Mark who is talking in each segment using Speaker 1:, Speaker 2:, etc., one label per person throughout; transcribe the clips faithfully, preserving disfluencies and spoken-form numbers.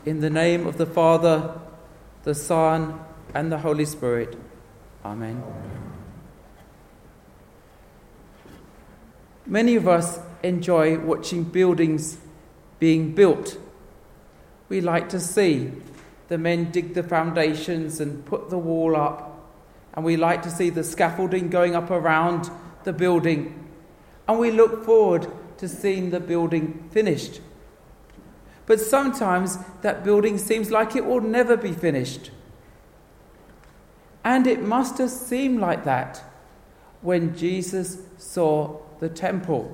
Speaker 1: In the name of the Father, the Son, and the Holy Spirit. Amen. Many of us enjoy watching buildings being built. We like to see the men dig the foundations and put the wall up, and we like to see the scaffolding going up around the building, and we look forward to seeing the building finished. But sometimes that building seems like it will never be finished. And it must have seemed like that when Jesus saw the temple.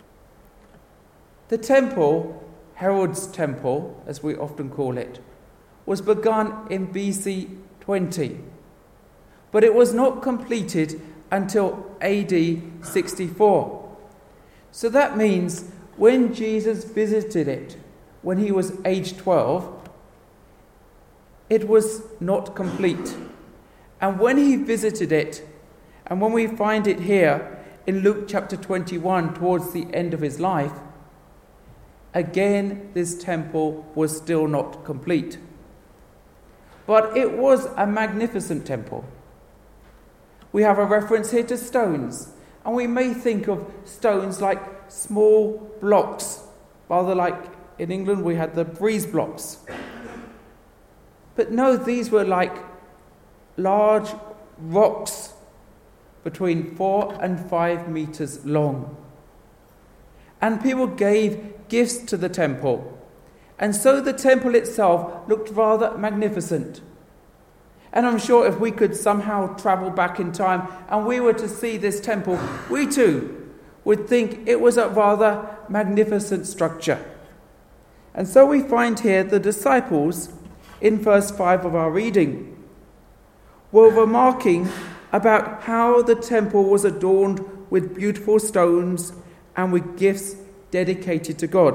Speaker 1: The temple, Herod's temple, as we often call it, was begun in B C twenty. But it was not completed until A D sixty-four. So that means when Jesus visited it, when he was age twelve, it was not complete. And when he visited it, and when we find it here in Luke chapter twenty-one, towards the end of his life, again this temple was still not complete. But it was a magnificent temple. We have a reference here to stones, and we may think of stones like small blocks, rather like in England we had the breeze blocks. But no, these were like large rocks between four and five meters long. And people gave gifts to the temple. And so the temple itself looked rather magnificent. And I'm sure if we could somehow travel back in time and we were to see this temple, we too would think it was a rather magnificent structure. And so we find here the disciples, in verse five of our reading, were remarking about how the temple was adorned with beautiful stones and with gifts dedicated to God.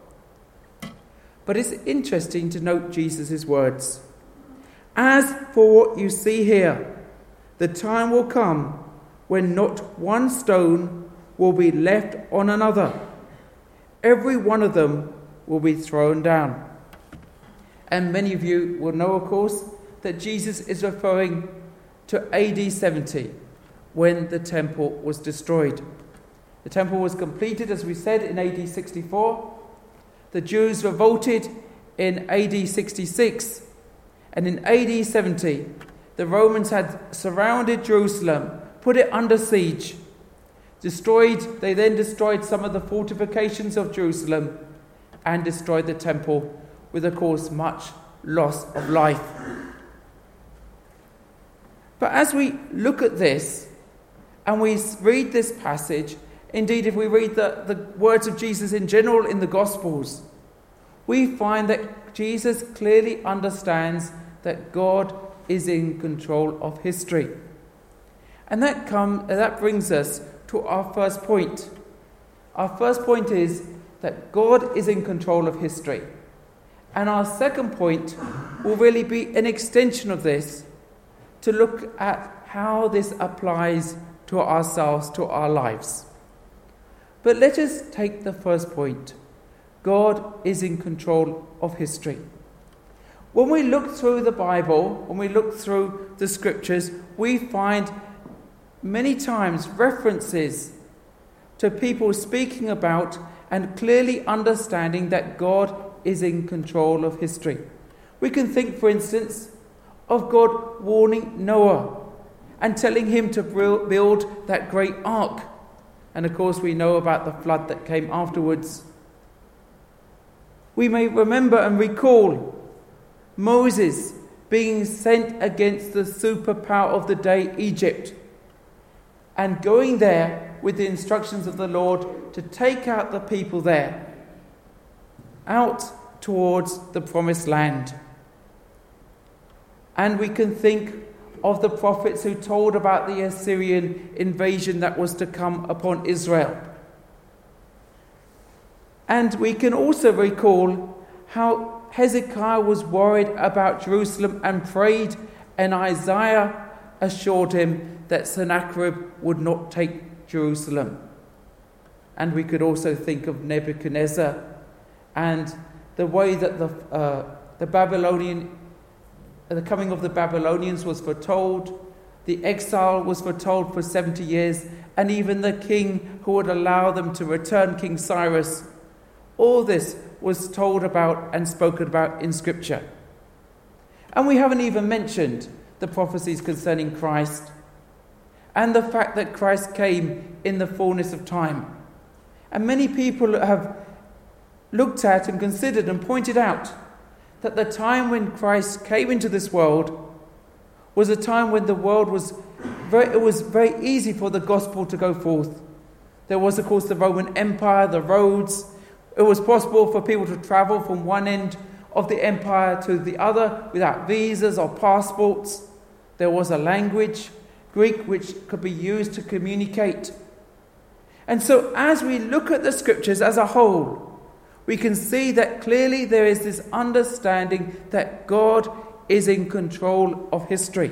Speaker 1: But it's interesting to note Jesus' words. As for what you see here, the time will come when not one stone will be left on another. Every one of them will be thrown down. And many of you will know, of course, that Jesus is referring to A D seventy, when the temple was destroyed. The temple was completed, as we said, in A D sixty-four. The Jews revolted in A D sixty-six. And in A D seventy, the Romans had surrounded Jerusalem, put it under siege. Destroyed, they then destroyed some of the fortifications of Jerusalem and destroyed the temple, with, of course, much loss of life. But as we look at this and we read this passage, indeed, if we read the, the words of Jesus in general in the Gospels, we find that Jesus clearly understands that God is in control of history. And that, come, that brings us to our first point. Our first point is that God is in control of history. And our second point will really be an extension of this, to look at how this applies to ourselves, to our lives. But let us take the first point. God is in control of history. When we look through the Bible, when we look through the scriptures, we find many times references to people speaking about and clearly understanding that God is in control of history. We can think, for instance, of God warning Noah and telling him to build that great ark. And of course we know about the flood that came afterwards. We may remember and recall Moses being sent against the superpower of the day, Egypt, and going there with the instructions of the Lord to take out the people there, out towards the promised land. And we can think of the prophets who told about the Assyrian invasion that was to come upon Israel. And we can also recall how Hezekiah was worried about Jerusalem and prayed, and Isaiah assured him that Sennacherib would not take Jerusalem. And we could also think of Nebuchadnezzar and the way that the uh, the Babylonian, the coming of the Babylonians was foretold, the exile was foretold for seventy years, and even the king who would allow them to return, King Cyrus. All this was told about and spoken about in Scripture. And we haven't even mentioned the prophecies concerning Christ and the fact that Christ came in the fullness of time. And many people have looked at and considered and pointed out that the time when Christ came into this world was a time when the world was very, it was very easy for the gospel to go forth. There was, of course, the Roman Empire, the roads. It was possible for people to travel from one end of the empire to the other without visas or passports. There was a language, Greek, which could be used to communicate. And so as we look at the scriptures as a whole, we can see that clearly there is this understanding that God is in control of history.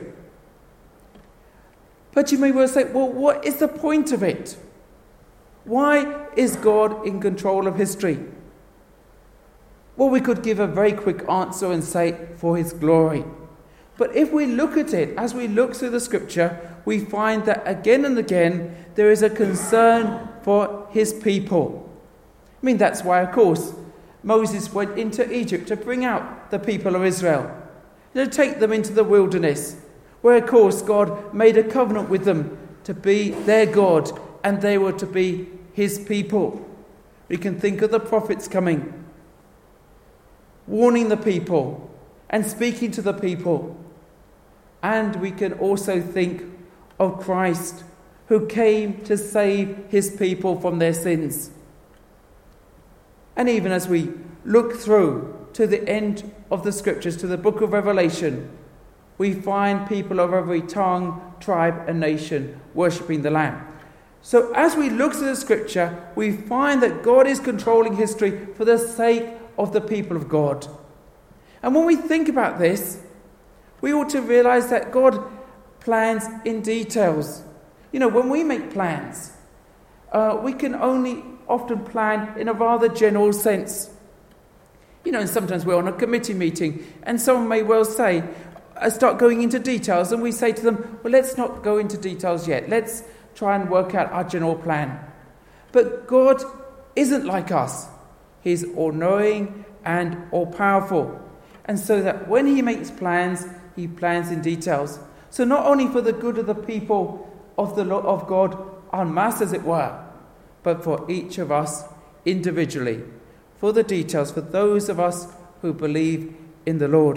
Speaker 1: But you may well say, well, what is the point of it? Why is God in control of history? Well, we could give a very quick answer and say, for his glory. But if we look at it, as we look through the scripture, we find that again and again there is a concern for his people. I mean, that's why, of course, Moses went into Egypt to bring out the people of Israel, to take them into the wilderness, where, of course, God made a covenant with them to be their God, and they were to be his people. We can think of the prophets coming, warning the people and speaking to the people. And we can also think of Christ, who came to save his people from their sins. And even as we look through to the end of the scriptures, to the book of Revelation, we find people of every tongue, tribe and nation worshipping the Lamb. So as we look through the scripture, we find that God is controlling history for the sake of the people of God. And when we think about this, we ought to realize that God plans in details. You know, when we make plans, uh, we can only often plan in a rather general sense. You know, and sometimes we're on a committee meeting and someone may well say, uh, start going into details, and we say to them, well, let's not go into details yet. Let's try and work out our general plan. But God isn't like us. He's all-knowing and all-powerful. And so that when he makes plans, he plans in details. So not only for the good of the people of the of God en masse, as it were, but for each of us individually, for the details, for those of us who believe in the Lord.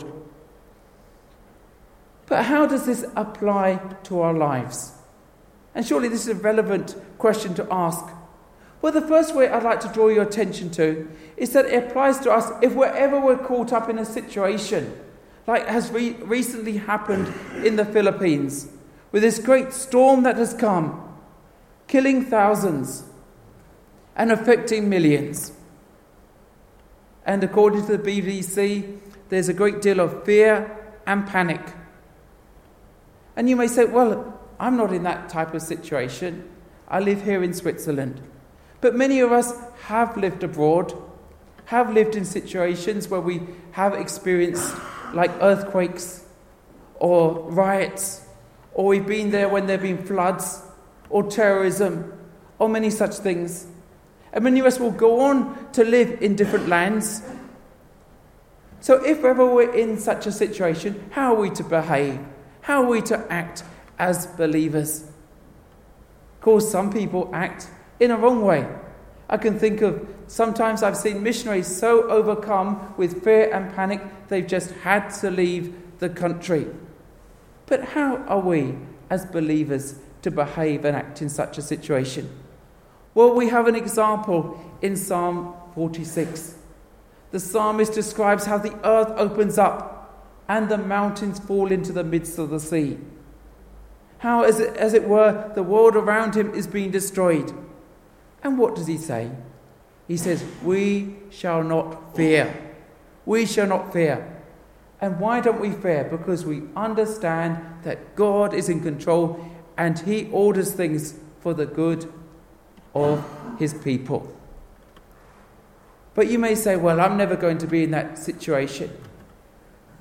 Speaker 1: But how does this apply to our lives? And surely this is a relevant question to ask. Well, the first way I'd like to draw your attention to is that it applies to us if we're ever we're caught up in a situation like has re- recently happened in the Philippines, with this great storm that has come, killing thousands and affecting millions. And according to the B B C, there's a great deal of fear and panic. And you may say, well, I'm not in that type of situation. I live here in Switzerland. But many of us have lived abroad, have lived in situations where we have experienced like earthquakes or riots, or we've been there when there have been floods or terrorism or many such things. And many of us will go on to live in different lands. So if ever we're in such a situation, how are we to behave? How are we to act as believers? Of course, some people act in a wrong way. I can think of sometimes I've seen missionaries so overcome with fear and panic, they've just had to leave the country. But how are we as believers to behave and act in such a situation? Well, we have an example in Psalm forty-six. The psalmist describes how the earth opens up and the mountains fall into the midst of the sea. How, as it, as it were, the world around him is being destroyed. And what does he say? He says, we shall not fear. We shall not fear. And why don't we fear? Because we understand that God is in control and he orders things for the good of his people. But you may say, well, I'm never going to be in that situation.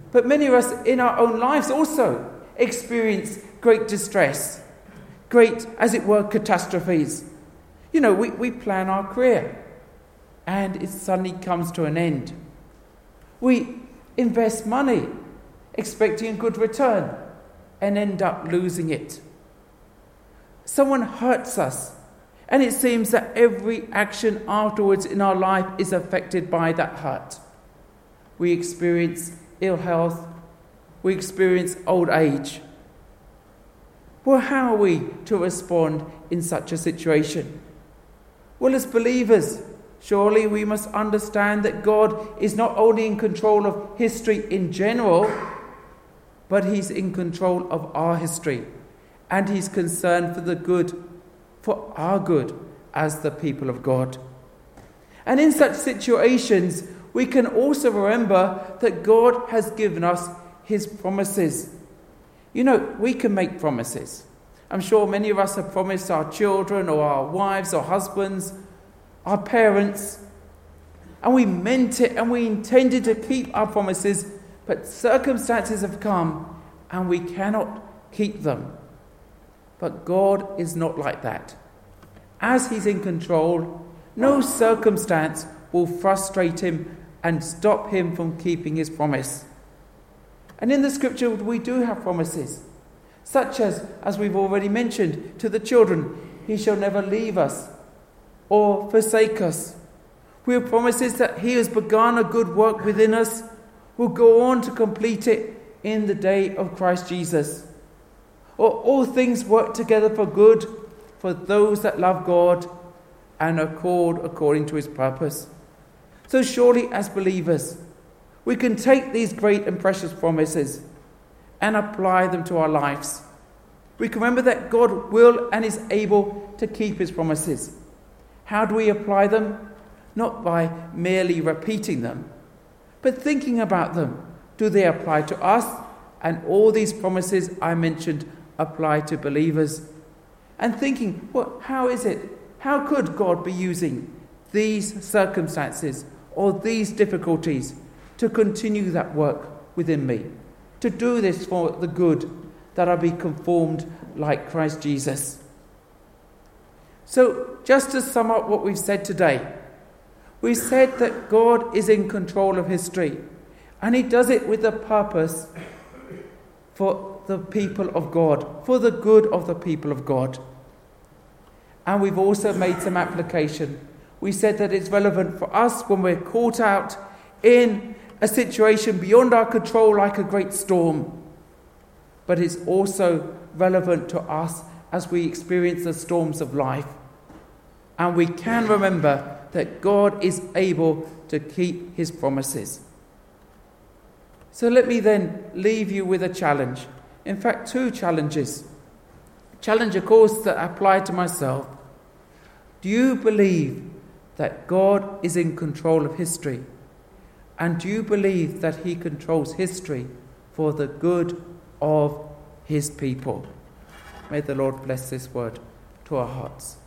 Speaker 1: But many of us in our own lives also experience great distress, great, as it were, catastrophes. You know, we, we plan our career and it suddenly comes to an end. We invest money expecting a good return and end up losing it. Someone hurts us and it seems that every action afterwards in our life is affected by that hurt. We experience ill health, we experience old age. Well, how are we to respond in such a situation? Well, as believers, surely we must understand that God is not only in control of history in general, but he's in control of our history, and he's concerned for the good, for our good as the people of God. And in such situations, we can also remember that God has given us his promises. You know, we can make promises. I'm sure many of us have promised our children or our wives or husbands, our parents, and we meant it and we intended to keep our promises, but circumstances have come and we cannot keep them. But God is not like that. As he's in control, no circumstance will frustrate him and stop him from keeping his promise. And in the scripture we do have promises, such as, as we've already mentioned, to the children, he shall never leave us or forsake us. We have promises that he has begun a good work within us, will go on to complete it in the day of Christ Jesus. Or all things work together for good for those that love God and are called according to his purpose. So surely as believers, we can take these great and precious promises and apply them to our lives. We can remember that God will and is able to keep his promises. How do we apply them? Not by merely repeating them, but thinking about them. Do they apply to us? And all these promises I mentioned apply to believers. And thinking, well, how is it? How could God be using these circumstances or these difficulties to continue that work within me? To do this for the good, that I be conformed like Christ Jesus. So, just to sum up what we've said today, we said that God is in control of history, and he does it with a purpose for the people of God, for the good of the people of God. And we've also made some application. We said that it's relevant for us when we're caught out in a situation beyond our control like a great storm. But it's also relevant to us as we experience the storms of life. And we can remember that God is able to keep his promises. So let me then leave you with a challenge. In fact, two challenges. Challenge, of course, that apply to myself. Do you believe that God is in control of history? And do you believe that he controls history for the good of his people? May the Lord bless this word to our hearts.